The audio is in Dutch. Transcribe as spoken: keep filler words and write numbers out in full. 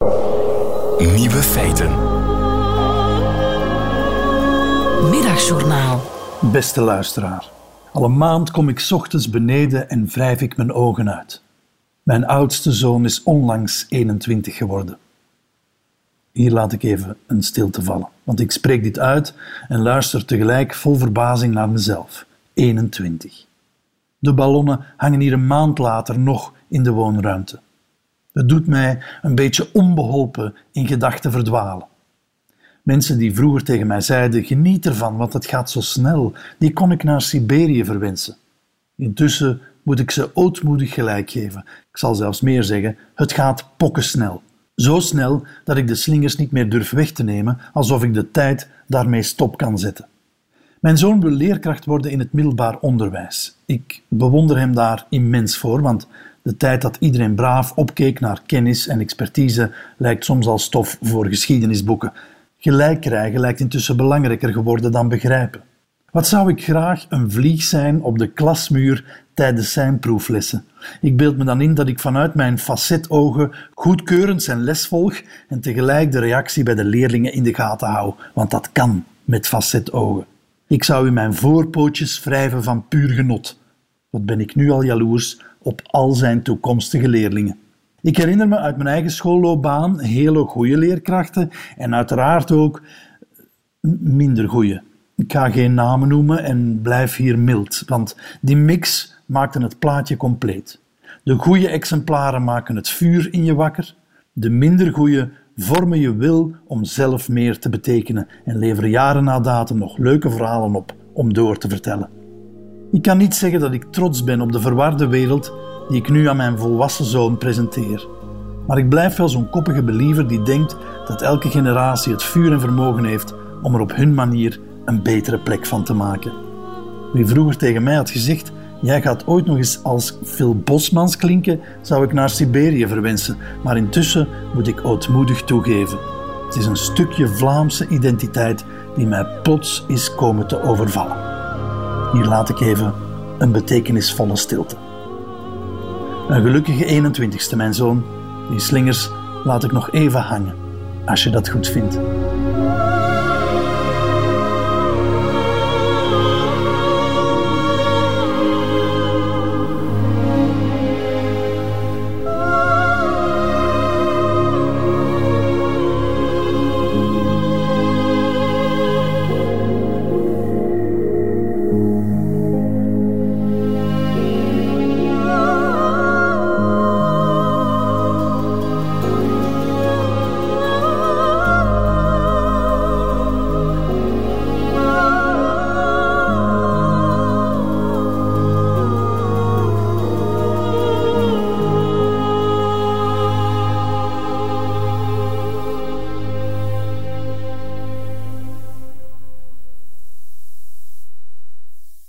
Nieuwe feiten. Middagjournaal. Beste luisteraar, al een maand kom ik 's ochtends beneden en wrijf ik mijn ogen uit. Mijn oudste zoon is onlangs eenentwintig geworden. Hier laat ik even een stilte vallen, want ik spreek dit uit en luister tegelijk vol verbazing naar mezelf. eenentwintig. De ballonnen hangen hier een maand later nog in de woonruimte. Het doet mij een beetje onbeholpen in gedachten verdwalen. Mensen die vroeger tegen mij zeiden, geniet ervan, want het gaat zo snel, die kon ik naar Siberië verwensen. Intussen moet ik ze ootmoedig gelijk geven. Ik zal zelfs meer zeggen, het gaat pokkensnel. Zo snel dat ik de slingers niet meer durf weg te nemen, alsof ik de tijd daarmee stop kan zetten. Mijn zoon wil leerkracht worden in het middelbaar onderwijs. Ik bewonder hem daar immens voor, want de tijd dat iedereen braaf opkeek naar kennis en expertise lijkt soms al stof voor geschiedenisboeken. Gelijk krijgen lijkt intussen belangrijker geworden dan begrijpen. Wat zou ik graag een vlieg zijn op de klasmuur tijdens zijn proeflessen. Ik beeld me dan in dat ik vanuit mijn facetogen goedkeurend zijn les volg en tegelijk de reactie bij de leerlingen in de gaten hou, want dat kan met facetogen. Ik zou in mijn voorpootjes wrijven van puur genot. Wat ben ik nu al jaloers op al zijn toekomstige leerlingen. Ik herinner me uit mijn eigen schoolloopbaan hele goede leerkrachten en uiteraard ook minder goede. Ik ga geen namen noemen en blijf hier mild, want die mix maakte het plaatje compleet. De goede exemplaren maken het vuur in je wakker, de minder goede vormen je wil om zelf meer te betekenen en leveren jaren na datum nog leuke verhalen op om door te vertellen. Ik kan niet zeggen dat ik trots ben op de verwarde wereld die ik nu aan mijn volwassen zoon presenteer. Maar ik blijf wel zo'n koppige believer die denkt dat elke generatie het vuur en vermogen heeft om er op hun manier een betere plek van te maken. Wie vroeger tegen mij had gezegd, jij gaat ooit nog eens als Phil Bosmans klinken, zou ik naar Siberië verwensen, maar intussen moet ik ootmoedig toegeven. Het is een stukje Vlaamse identiteit die mij plots is komen te overvallen. Hier laat ik even een betekenisvolle stilte. Een gelukkige eenentwintigste, mijn zoon. Die slingers laat ik nog even hangen, als je dat goed vindt.